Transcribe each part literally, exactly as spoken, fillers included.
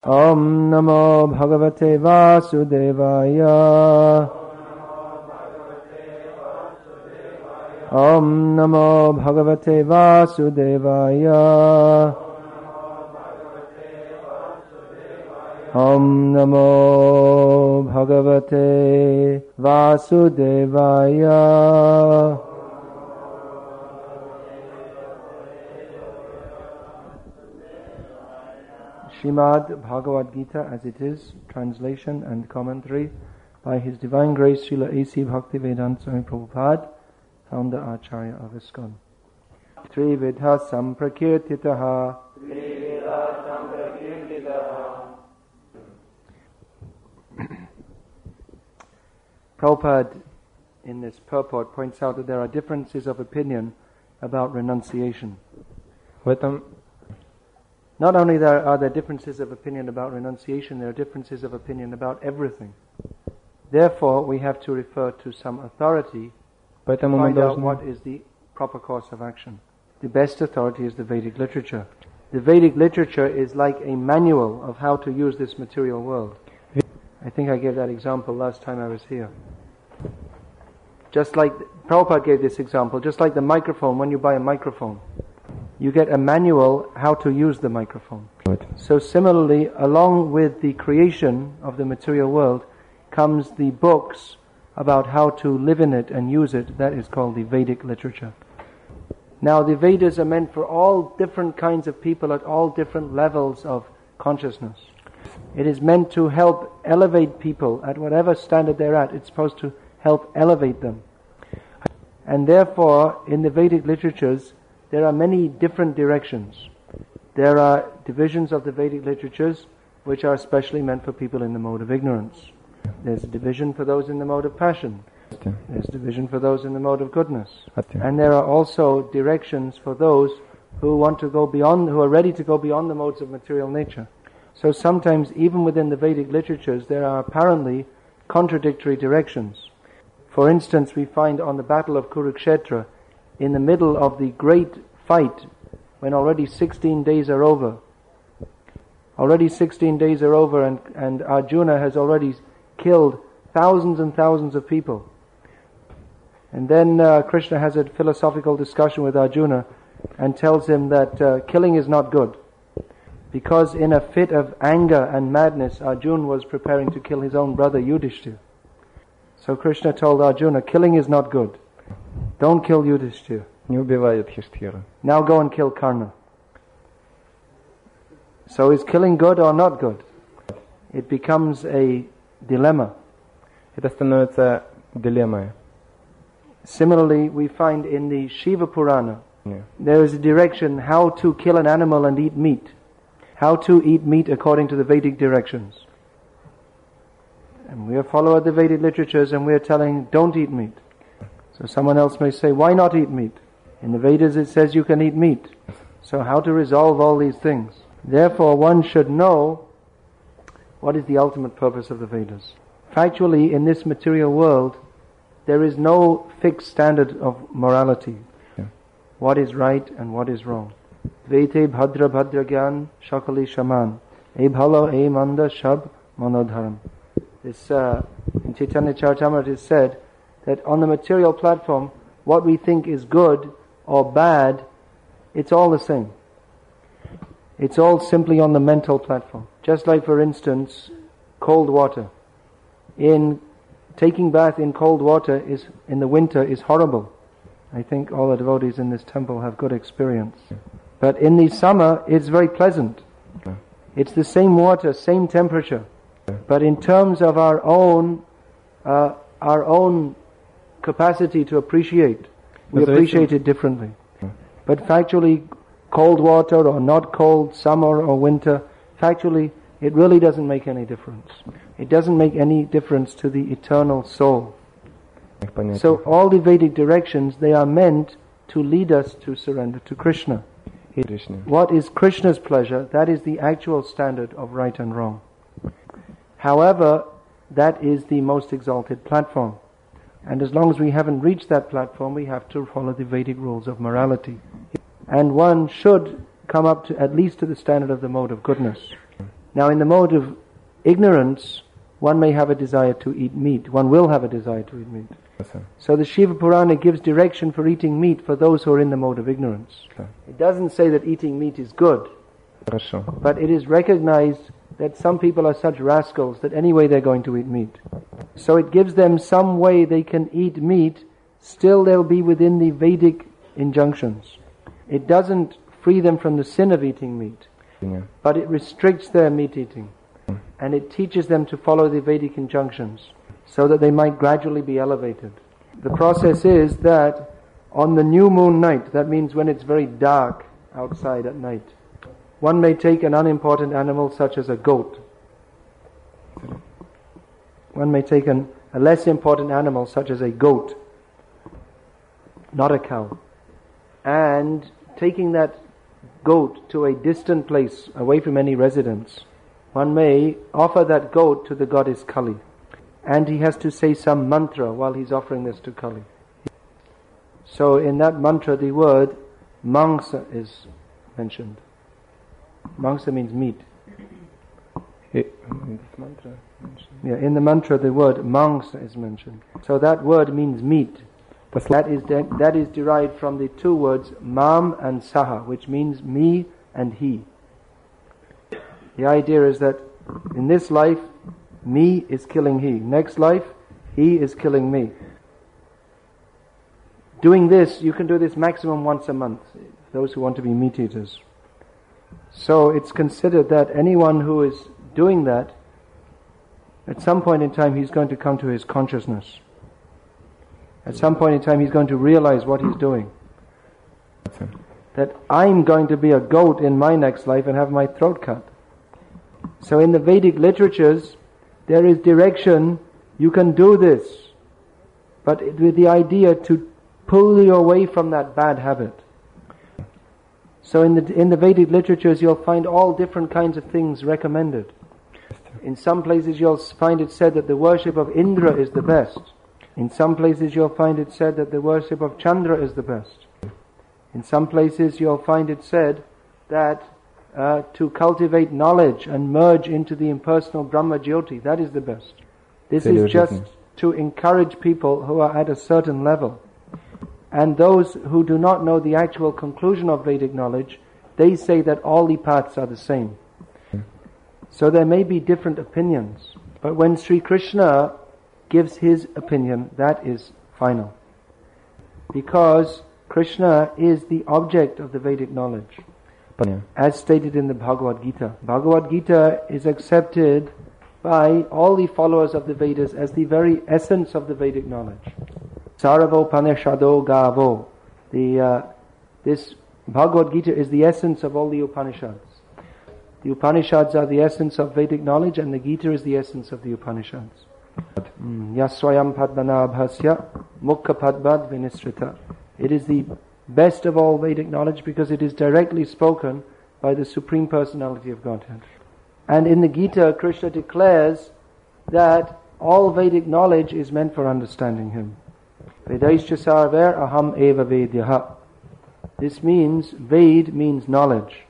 Om Namo Bhagavate Vasudevaya. Om Namo Bhagavate Vasudevaya. Om Namo Bhagavate Vasudevaya. Srimad Bhagavad Gita as it is, translation and commentary by His Divine Grace Srila A C Bhaktivedanta Swami Prabhupada, founder Acharya of ISKCON. Trividha Samprakirtitaha. Prabhupada in this purport points out that there are differences of opinion about renunciation. В этом Not only there are there differences of opinion about renunciation, there are differences of opinion about everything. Therefore, we have to refer to some authority to Поэтому мы find out должны what is the proper course of action. The best authority is the Vedic literature. The Vedic literature is like a manual of how to use this material world. I think I gave that example last time I was here. Just like, Prabhupada gave this example, just like the microphone, when you buy a microphone, you get a manual how to use the microphone. So similarly, along with the creation of the material world comes the books about how to live in it and use it. That is called the Vedic literature. Now the Vedas are meant for all different kinds of people at all different levels of consciousness. It is meant to help elevate people at whatever standard they're at. It's supposed to help elevate them. And therefore, in the Vedic literatures, there are many different directions. There are divisions of the Vedic literatures which are especially meant for people in the mode of ignorance. There's a division for those in the mode of passion. There's a division for those in the mode of goodness. And there are also directions for those who want to go beyond, who are ready to go beyond the modes of material nature. So sometimes even within the Vedic literatures there are apparently contradictory directions. For instance, we find on the battle of Kurukshetra, in the middle of the great fight, when already sixteen days are over, already sixteen days are over and, and Arjuna has already killed thousands and thousands of people. And then uh, Krishna has a philosophical discussion with Arjuna and tells him that uh, killing is not good. Because in a fit of anger and madness, Arjuna was preparing to kill his own brother Yudhishthira. So Krishna told Arjuna, killing is not good. Don't kill Yudhishthira. не убивай Юдхиштхира. Now go and kill Karna. So is killing good or not good? It becomes a dilemma. Это становится дилеммой. Similarly, we find in the Shiva Purana, Yeah. there is a direction how to kill an animal and eat meat. How to eat meat according to the Vedic directions. And we are following the Vedic literatures and we are telling, don't eat meat. So someone else may say, why not eat meat? In the Vedas it says you can eat meat. So how to resolve all these things? Therefore one should know what is the ultimate purpose of the Vedas. Factually, in this material world, there is no fixed standard of morality. Yeah. What is right and what is wrong. Dvete bhadra bhadra gyan shakali shaman. E bhalo e manda shab manodharam. This, uh, in Chaitanya Charitamrita it is said that on the material platform, what we think is good or bad, it's all the same. It's all simply on the mental platform. Just like, for instance, cold water. In taking bath in cold water is in the winter is horrible. I think all the devotees in this temple have good experience. But in the summer, it's very pleasant. It's the same water, same temperature. But in terms of our own, uh, our own capacity to appreciate, we appreciate it differently. But factually, cold water or not cold, summer or winter, factually, it really doesn't make any difference. It doesn't make any difference to the eternal soul. So all the Vedic directions, they are meant to lead us to surrender to Krishna. What is Krishna's pleasure, that is the actual standard of right and wrong. However, that is the most exalted platform. And as long as we haven't reached that platform, we have to follow the Vedic rules of morality. And one should come up to at least to the standard of the mode of goodness. Now in the mode of ignorance, one may have a desire to eat meat. One will have a desire to eat meat. So the Shiva Purana gives direction for eating meat for those who are in the mode of ignorance. It doesn't say that eating meat is good, but it is recognized that some people are such rascals that anyway they're going to eat meat. So it gives them some way they can eat meat, still they'll be within the Vedic injunctions. It doesn't free them from the sin of eating meat, yeah. but it restricts their meat eating. And it teaches them to follow the Vedic injunctions so that they might gradually be elevated. The process is that on the new moon night, that means when it's very dark outside at night, one may take an unimportant animal such as a goat. One may take an, a less important animal such as a goat, not a cow. And taking that goat to a distant place away from any residence, one may offer that goat to the goddess Kali. And he has to say some mantra while he's offering this to Kali. So in that mantra the word mangsa is mentioned. Mangsa means meat. Yeah, in the mantra the word mangsa is mentioned. So that word means meat. That is de- that is derived from the two words mam and saha, which means me and he. The idea is that in this life, me is killing he. Next life, he is killing me. Doing this, you can do this maximum once a month, those who want to be meat eaters. So it's considered that anyone who is doing that, at some point in time he's going to come to his consciousness. At some point in time he's going to realize what he's doing. That I'm going to be a goat in my next life and have my throat cut. So in the Vedic literatures, there is direction, you can do this, but with the idea to pull you away from that bad habit. So in the in the Vedic literatures you'll find all different kinds of things recommended. In some places you'll find it said that the worship of Indra is the best. In some places you'll find it said that the worship of Chandra is the best. In some places you'll find it said that uh, to cultivate knowledge and merge into the impersonal Brahma Jyoti, that is the best. This is just to encourage people who are at a certain level. And those who do not know the actual conclusion of Vedic knowledge, they say that all the paths are the same. So there may be different opinions, but when Sri Krishna gives his opinion, that is final. Because Krishna is the object of the Vedic knowledge. As stated in the Bhagavad Gita. Bhagavad Gita is accepted by all the followers of the Vedas as the very essence of the Vedic knowledge. Saravo Panishado Gavo. The, uh, this Bhagavad Gita is the essence of all the Upanishads. The Upanishads are the essence of Vedic knowledge, and the Gita is the essence of the Upanishads. Yaswayam Padmanabhasya Mukha Padbad Vinisrita. It is the best of all Vedic knowledge because it is directly spoken by the Supreme Personality of Godhead. And in the Gita, Krishna declares that all Vedic knowledge is meant for understanding Him. Vedaischa sarver aham eva vedyaha. This means, Ved means knowledge.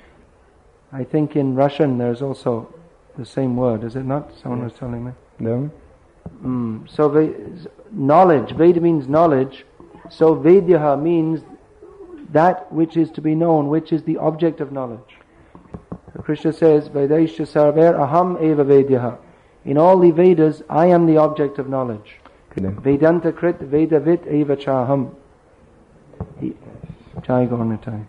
I think in Russian there's also the same word, is it not? Someone was telling me. No. Mm. So ve- knowledge, Ved means knowledge. So Vedyaha means that which is to be known, which is the object of knowledge. So Krishna says, Vedaischa sarver aham eva vedyaha. In all the Vedas, I am the object of knowledge. Vedanta krit vedavit eva chaham. Jai Gaurnitai.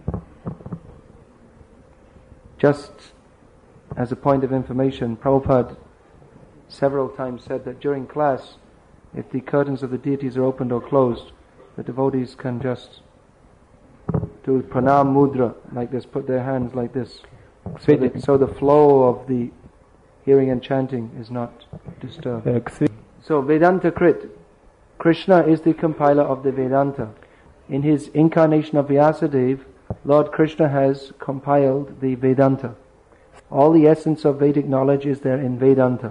Just as a point of information, Prabhupada several times said that during class, if the curtains of the deities are opened or closed, the devotees can just do pranam mudra, like this, put their hands like this, so, that, so the flow of the hearing and chanting is not disturbed. So Vedanta Krit, Krishna is the compiler of the Vedanta. In his incarnation of Vyasadeva, Lord Krishna has compiled the Vedanta. All the essence of Vedic knowledge is there in Vedanta.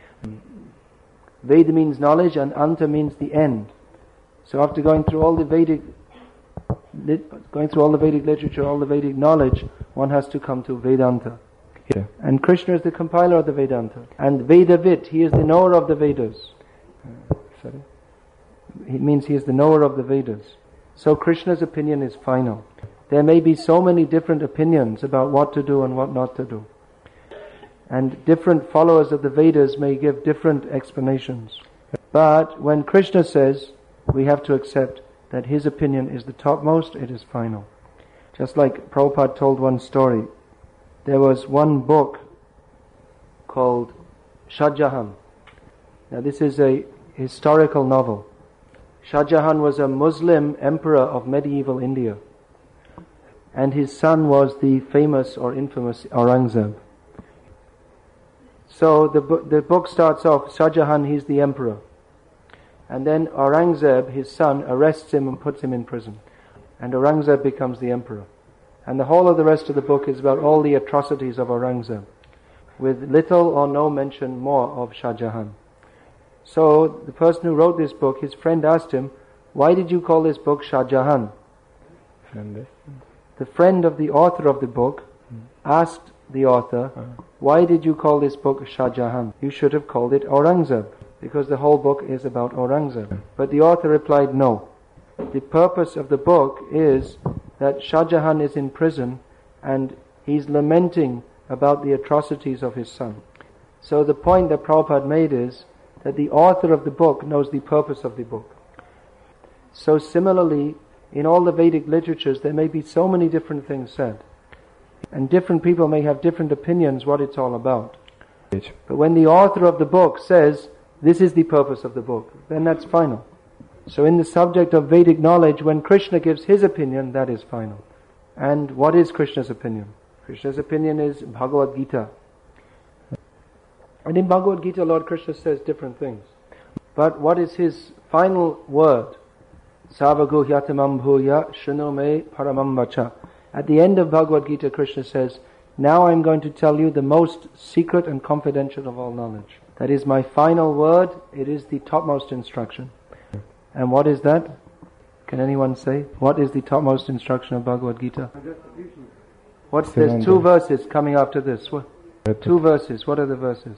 Veda means knowledge and Anta means the end. So after going through all the Vedic, going through all the Vedic literature, all the Vedic knowledge, one has to come to Vedanta. Yeah. And Krishna is the compiler of the Vedanta. And Vedavit, he is the knower of the Vedas. Uh, sorry? It means he is the knower of the Vedas. So Krishna's opinion is final. There may be so many different opinions about what to do and what not to do. And different followers of the Vedas may give different explanations. But when Krishna says, we have to accept that his opinion is the topmost, it is final. Just like Prabhupada told one story. There was one book called Shah Jahan. Now this is a historical novel. Shah Jahan was a Muslim emperor of medieval India. And his son was the famous or infamous Aurangzeb. So the, bu- the book starts off, Shah Jahan, he's the emperor. And then Aurangzeb, his son, arrests him and puts him in prison. And Aurangzeb becomes the emperor. And the whole of the rest of the book is about all the atrocities of Aurangzeb, with little or no mention more of Shah Jahan. So the person who wrote this book, his friend asked him, why did you call this book Shah Jahan? The friend of the author of the book asked the author, why did you call this book Shah Jahan? You should have called it Aurangzeb, because the whole book is about Aurangzeb. But the author replied, no. The purpose of the book is that Shah Jahan is in prison and he's lamenting about the atrocities of his son. So the point that Prabhupada made is that the author of the book knows the purpose of the book. So similarly, in all the Vedic literatures, there may be so many different things said. And different people may have different opinions what it's all about. But when the author of the book says, this is the purpose of the book, then that's final. So in the subject of Vedic knowledge, when Krishna gives his opinion, that is final. And what is Krishna's opinion? Krishna's opinion is Bhagavad Gita. And in Bhagavad Gita, Lord Krishna says different things. But what is his final word? Savaguhyatamam bhuya shunu me paramam vacha. At the end of Bhagavad Gita, Krishna says, now I'm going to tell you the most secret and confidential of all knowledge. That is my final word. It is the topmost instruction. And what is that? Can anyone say? What is the topmost instruction of Bhagavad Gita? What's there's two verses coming after this. What? Two verses. What are the verses?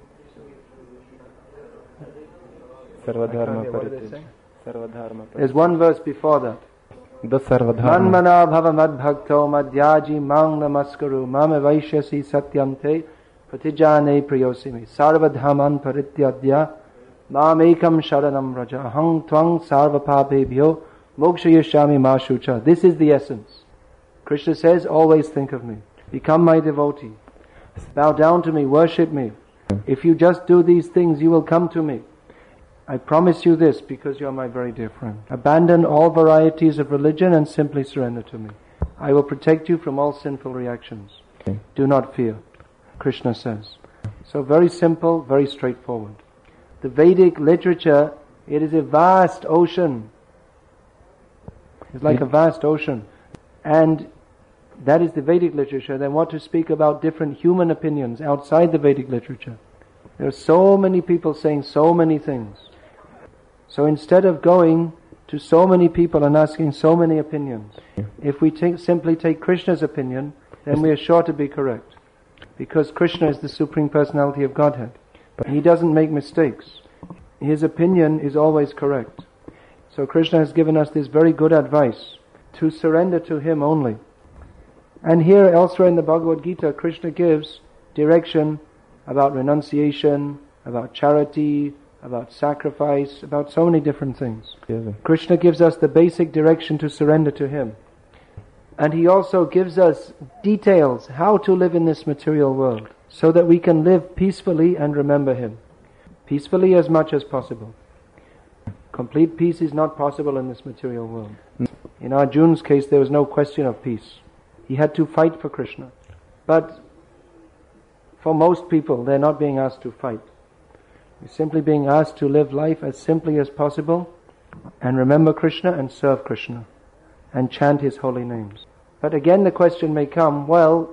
There's one verse before that. Manmana bhava madbhakto madhyaji mang namaskaru mame vaishyasi satyante pratijane priyosimi sarvadhaman parityadya mamekam sharanam raja ahang tvang sarvapabhebhyo mokshayashami mashucha. This is the essence. Krishna says, always think of me. Become my devotee. Bow down to me, worship me. If you just do these things, you will come to me. I promise you this because you are my very dear friend. Abandon all varieties of religion and simply surrender to me. I will protect you from all sinful reactions. Okay. Do not fear, Krishna says. So very simple, very straightforward. The Vedic literature, it is a vast ocean. It's like yeah. a vast ocean. And that is the Vedic literature. Then what to speak about different human opinions outside the Vedic literature? There are so many people saying so many things. So instead of going to so many people and asking so many opinions, if we take, simply take Krishna's opinion, then we are sure to be correct. Because Krishna is the Supreme Personality of Godhead. But he doesn't make mistakes. His opinion is always correct. So Krishna has given us this very good advice to surrender to him only. And here elsewhere in the Bhagavad Gita, Krishna gives direction about renunciation, about charity, about sacrifice, about so many different things. Yes. Krishna gives us the basic direction to surrender to him. And he also gives us details how to live in this material world so that we can live peacefully and remember him. Peacefully as much as possible. Complete peace is not possible in this material world. In Arjuna's case, there was no question of peace. He had to fight for Krishna. But for most people, they're not being asked to fight. They're simply being asked to live life as simply as possible and remember Krishna and serve Krishna and chant his holy names. But again the question may come, well,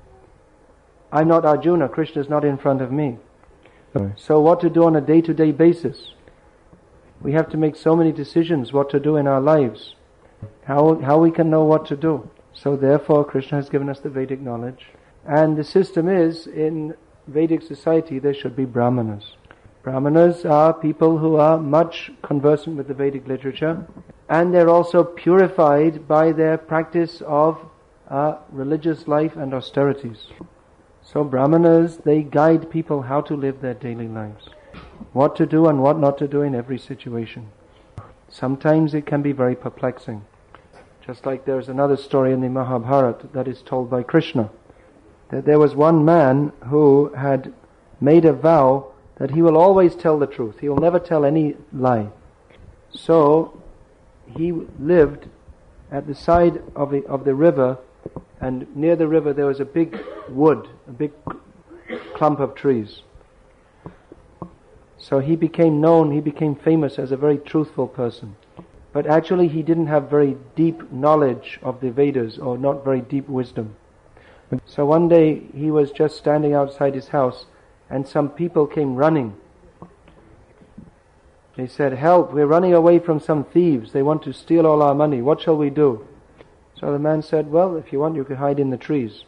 I'm not Arjuna, Krishna is not in front of me. Right. So what to do on a day-to-day basis? We have to make so many decisions what to do in our lives. How how we can know what to do. So therefore Krishna has given us the Vedic knowledge And the system is, in Vedic society, there should be brahmanas. Brahmanas are people who are much conversant with the Vedic literature, and they're also purified by their practice of uh, religious life and austerities. So brahmanas, they guide people how to live their daily lives, what to do and what not to do in every situation. Sometimes it can be very perplexing. Just like there's another story in the Mahabharata that is told by Krishna, that there was one man who had made a vow that he will always tell the truth. He will never tell any lie. So he lived at the side of the, of the river, and near the river there was a big wood, a big clump of trees. So he became known, he became famous as a very truthful person. But actually he didn't have very deep knowledge of the Vedas, or not very deep wisdom. So one day he was just standing outside his house, and some people came running. They said, "Help, we're running away from some thieves. They want to steal all our money. What shall we do?" So the man said, "Well, if you want, you could hide in the trees."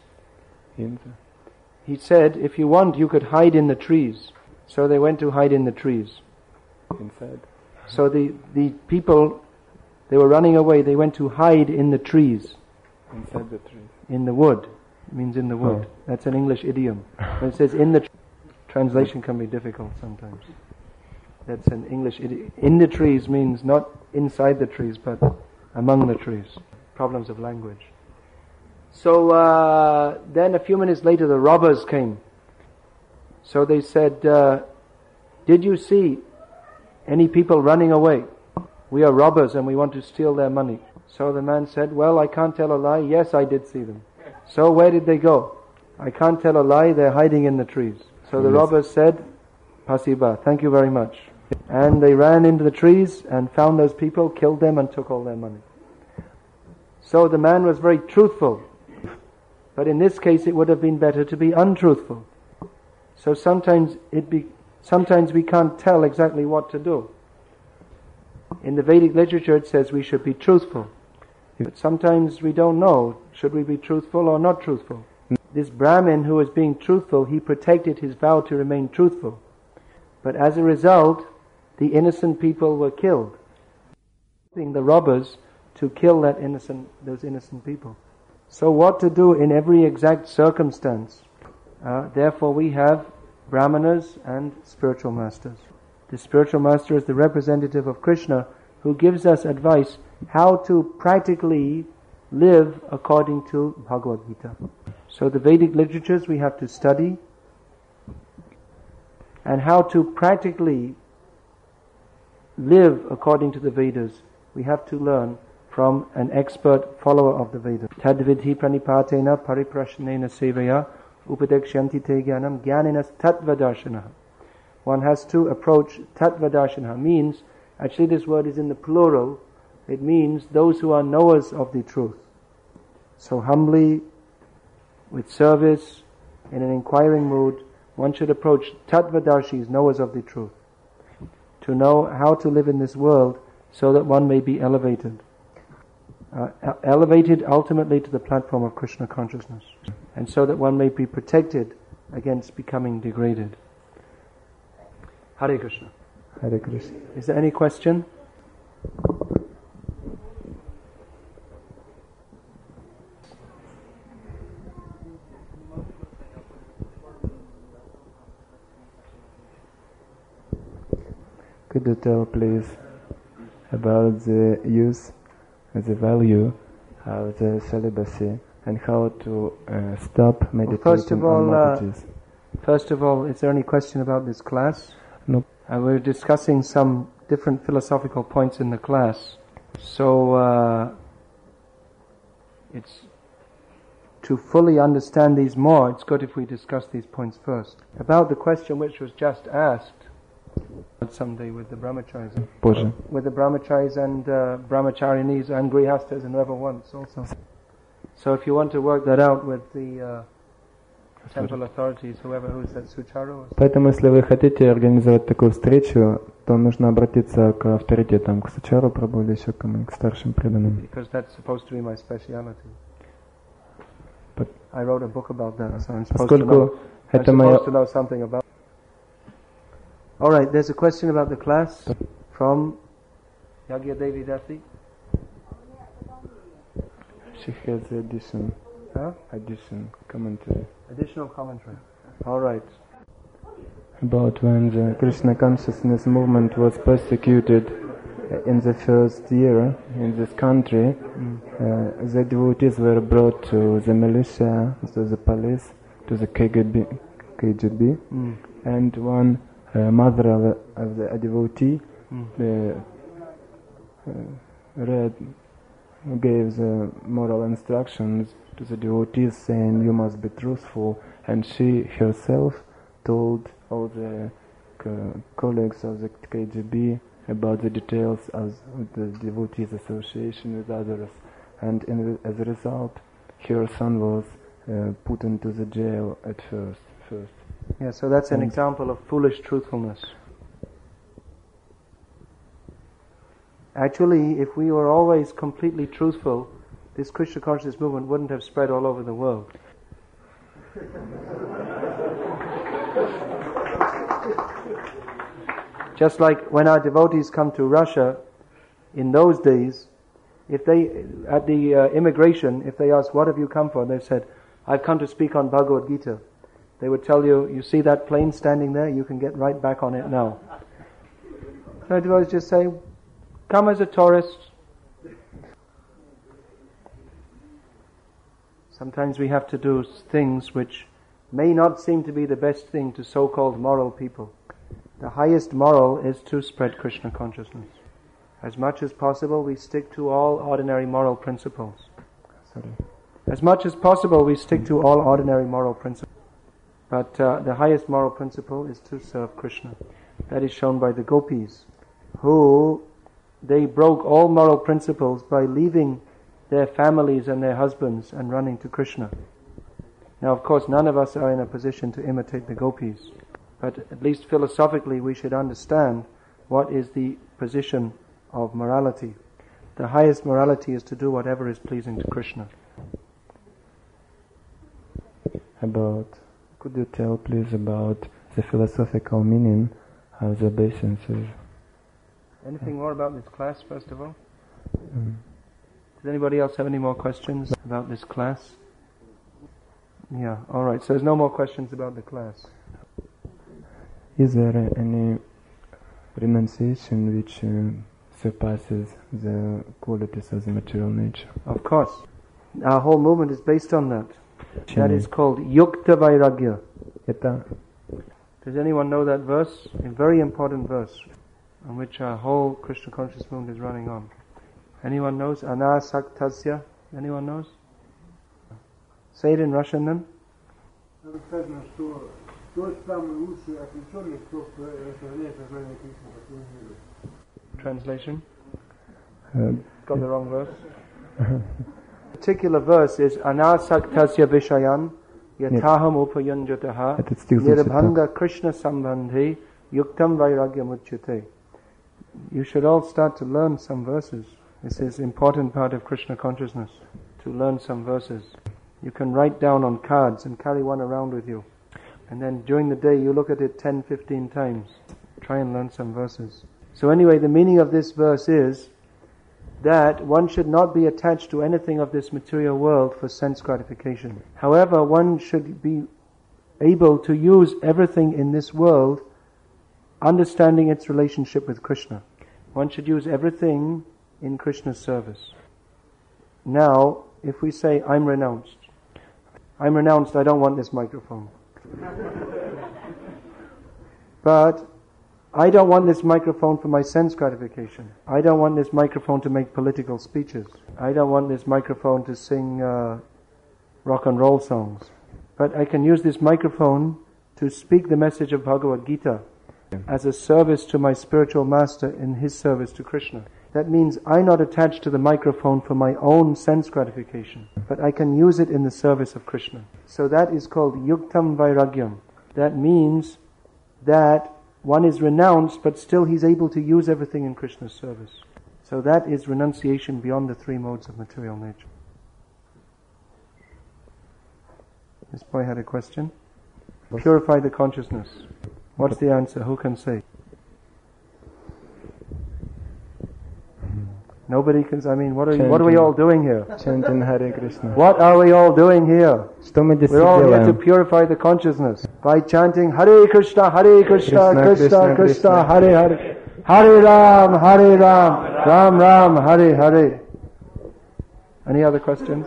He said, "If you want, you could hide in the trees." So they went to hide in the trees. Inside. So the, the people, they were running away, they went to hide in the trees. Inside the trees. In the wood. It means in the wood. Oh. That's an English idiom. When it says in the... Tr- translation can be difficult sometimes. That's an English idiom. In the trees means not inside the trees, but among the trees. Problems of language. So uh, then a few minutes later the robbers came. So they said, uh, "Did you see any people running away? We are robbers and we want to steal their money." So the man said, "Well, I can't tell a lie. Yes, I did see them." "So where did they go?" "I can't tell a lie. They're hiding in the trees." So the robbers said, "Pasiba, thank you very much." And they ran into the trees and found those people, killed them and took all their money. So the man was very truthful. But in this case it would have been better to be untruthful. So sometimes it be, sometimes we can't tell exactly what to do. In the Vedic literature it says we should be truthful. But sometimes we don't know, should we be truthful or not truthful? This Brahmin who was being truthful, he protected his vow to remain truthful. But as a result, the innocent people were killed. The robbers to kill that innocent, those innocent people. So what to do in every exact circumstance? Uh, therefore we have brahmanas and spiritual masters. The spiritual master is the representative of Krishna, who gives us advice how to practically live according to Bhagavad Gita. So the Vedic literatures we have to study, and how to practically live according to the Vedas we have to learn from an expert follower of the Vedas. Tadvidhi pranipatena pariprashnena sevaya upadekshanti te jnanam jnaninas tattvadarshana. One has to approach tattvadarshana. Means, actually this word is in the plural. It means those who are knowers of the truth. So humbly, with service, in an inquiring mood, one should approach tattvadarshis, knowers of the truth, to know how to live in this world so that one may be elevated. Uh, elevated ultimately to the platform of Krishna consciousness, and so that one may be protected against becoming degraded. Hare Krishna. Hare Krishna. Is there any question? Could you tell please about the use, the value of the celibacy, and how to uh, stop meditating well, first of all, on multitudes? Uh, first of all, is there any question about this class? No. Uh, we're discussing some different philosophical points in the class. So, uh, it's to fully understand these more, it's good if we discuss these points first. About the question which was just asked, someday with the brahmacharis, Позже. with the brahmacharis and uh, brahmacharinis and grihastas and whoever wants also. So if you want to work that out with the uh, temple authorities, whoever, who is that, Sucharu? Поэтому, если вы хотите организовать такую встречу, то нужно обратиться к авторитетам, к Сучару Прабху или еще к, к старшим преданным. Because that's supposed to be my speciality. I wrote a book about that, so I'm supposed, to know, Поскольку I'm это моя... supposed to know something about it. Alright, there's a question about the class from Yagya Devi Dasi. She has addition, Huh? addition, commentary. Additional commentary. Alright. About when the Krishna consciousness movement was persecuted in the first year in this country, mm. uh, the devotees were brought to the militia, to the police, to the K G B, K G B mm. and one uh, mother of, of the, a devotee mm. uh, uh, read, gave the moral instructions to the devotees saying you must be truthful, and she herself told all the co- colleagues of the K G B about the details of the devotees' association with others, and in, as a result, her son was uh, put into the jail at first. First. Yeah, so that's an and example of foolish truthfulness. Actually, if we were always completely truthful, this Krishna consciousness movement wouldn't have spread all over the world. Just like when our devotees come to Russia, in those days, if they, at the uh, immigration, if they ask, what have you come for? They said, I've come to speak on Bhagavad Gita. They would tell you, you see that plane standing there? You can get right back on it now. So devotees just say, come as a tourist. Sometimes we have to do things which may not seem to be the best thing to so-called moral people. The highest moral is to spread Krishna consciousness. As much as possible, we stick to all ordinary moral principles. Sorry. As much as possible, we stick to all ordinary moral principles. But uh, the highest moral principle is to serve Krishna. That is shown by the gopis, who they broke all moral principles by leaving their families and their husbands and running to Krishna. Now, of course, none of us are in a position to imitate the gopis. But at least philosophically we should understand what is the position of morality. The highest morality is to do whatever is pleasing to Krishna. About, could you tell please about the philosophical meaning of the obeisances? Anything more about this class, first of all? Mm. Does anybody else have any more questions about this class? Yeah, alright, so there's no more questions about the class. Is there any renunciation which uh, surpasses the qualities of the material nature? Of course. Our whole movement is based on that. That is called Yukta Vairagya. Это... Does anyone know that verse? A very important verse on which our whole Krishna conscious movement is running on. Anyone knows? Anasaktasya? Anyone knows? Say it in Russian then. Translation? Uh, Got the wrong verse. The particular verse is Anasaktasya Vishayan Yataham Upayanjataha Nirbhanga Krishna Sambandhe Yuktam Vairagya Muchyate. You should all start to learn some verses. This is an important part of Krishna consciousness, to learn some verses. You can write down on cards and carry one around with you. And then during the day you look at it ten, fifteen times. Try and learn some verses. So anyway, the meaning of this verse is that one should not be attached to anything of this material world for sense gratification. However, one should be able to use everything in this world understanding its relationship with Krishna. One should use everything in Krishna's service. Now, if we say, I'm renounced. I'm renounced, I don't want this microphone. But I don't want this microphone for my sense gratification. I don't want this microphone to make political speeches. I don't want this microphone to sing uh, rock and roll songs. But I can use this microphone to speak the message of Bhagavad Gita as a service to my spiritual master in his service to Krishna. That means I'm not attached to the microphone for my own sense gratification, but I can use it in the service of Krishna. So that is called Yuktam Vairagyam. That means that one is renounced, but still he's able to use everything in Krishna's service. So that is renunciation beyond the three modes of material nature. This boy had a question. Purify the consciousness. What's the answer? Who can say? Nobody can. I mean, what are you, what are we all doing here? Chanting Hare Krishna. What are we all doing here? Что мы здесь We're all here to делаем? purify the consciousness by chanting Hare Krishna, Hare Krishna, Krishna, Krishna Krishna, Krishna, Krishna. Hare Hare, Hare Ram, Hare Ram, Ram Ram, Hare Hare. Any other questions?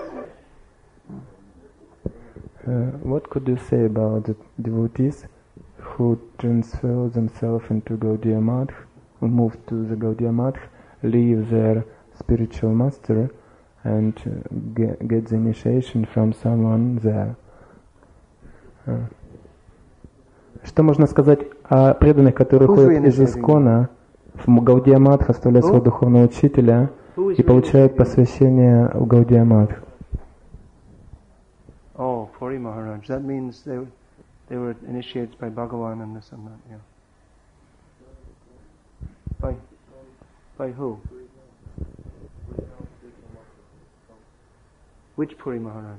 Uh, what could you say about the devotees who transfer themselves into Gaudiya Math, who move to the Gaudiya Math, leave their spiritual master and uh, get, get the initiation from someone there? Uh, Что можно сказать о преданных, которые Who's ходят из reinitiating? Искона в Гаудия Матх, оставляют Who? своего духовного учителя Who is и получают reinitiating? посвящение в Гаудия Матх? Oh, Puri Maharaj. That means they were, they were initiated by Bhagavan and this and that. Yeah. By by who? Which Puri Maharaj?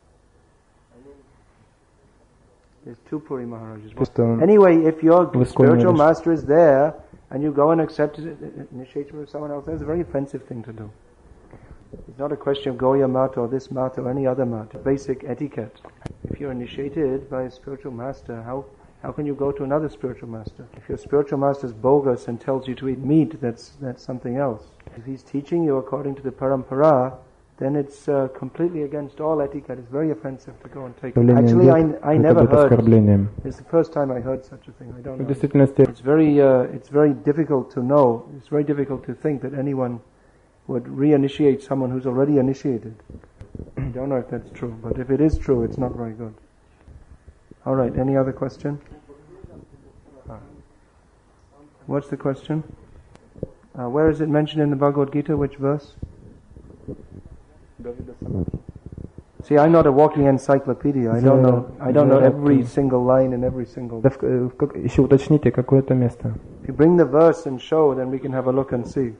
There's two Puri Maharajas. Просто Anyway, if your Исконе spiritual лишь. master is there and you go and accept it- initiation from someone else, that's a very offensive thing to do. It's not a question of Gaudiya Mat or this mat or any other mat. Basic etiquette. If you're initiated by a spiritual master, how how can you go to another spiritual master? If your spiritual master is bogus and tells you to eat meat, that's that's something else. If he's teaching you according to the parampara, then it's uh, completely against all etiquette. It's very offensive to go and take. Actually, I, I это never будет heard. оскорблением. It's the first time I heard such a thing. I don't В know. действительности, It's very uh, it's very difficult to know. It's very difficult to think that anyone would reinitiate someone who's already initiated. I don't know if that's true, but if it is true, it's not very good. All right. Any other question? What's the question? Uh, where is it mentioned in the Bhagavad Gita? Which verse? See, I'm not a walking encyclopedia. I don't know. I don't know every single line and every single. Да, в- в как- еще уточните, какое это место. If you bring the verse and show, then we can have a look and see.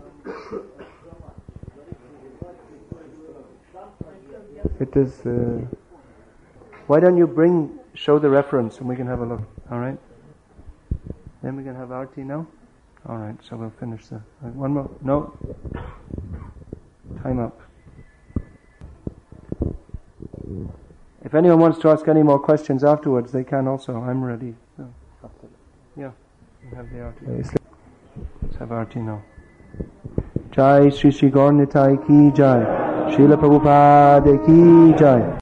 It is uh, Why don't you bring, show the reference and we can have a look. All right. Then we can have Arti now. All right. So we'll finish the uh, one more. No. Time up. If anyone wants to ask any more questions afterwards, they can also. I'm ready. So, yeah. We have the Arti. если Let's have Arti now. Jai Shri Shri Gaur Nitai ki Jai. Srila Prabhupada ki Jai.